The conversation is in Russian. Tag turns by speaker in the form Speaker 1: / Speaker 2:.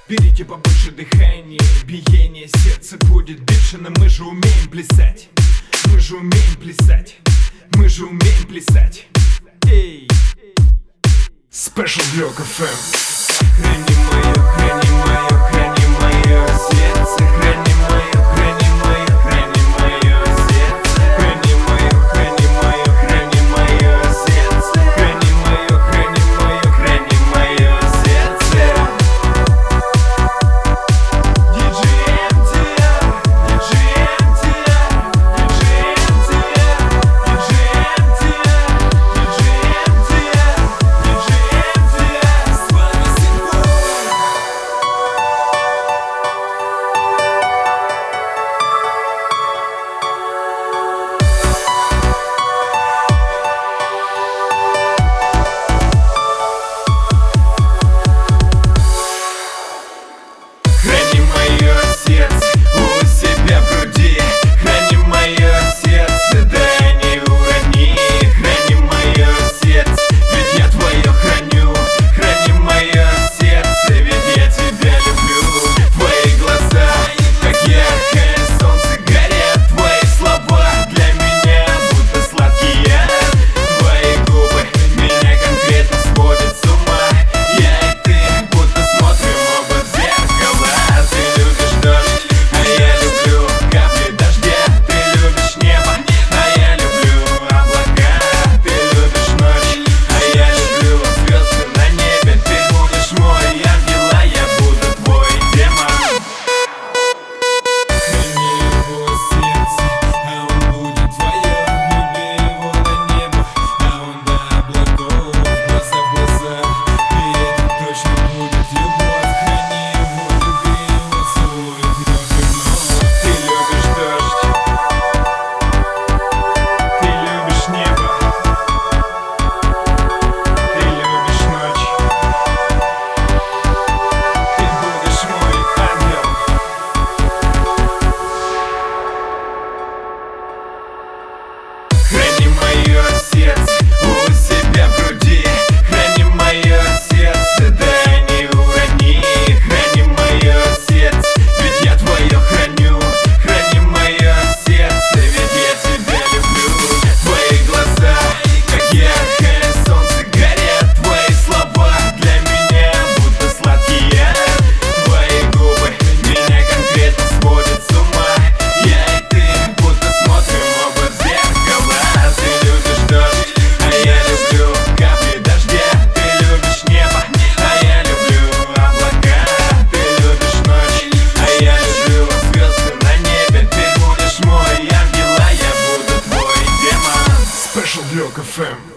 Speaker 1: Берите побольше дыхания, биение сердца будет бешено. Мы же умеем плясать, мы же умеем плясать, мы же умеем плясать. Эй, Special Block FM. Храни мое, храни мое, храни мое сердце, храни мое, храни мое, храни мое сердце, храни мое, храни мое, храни мое сердце, храни мое, храни мое, храни мое сердце. Special Block FM.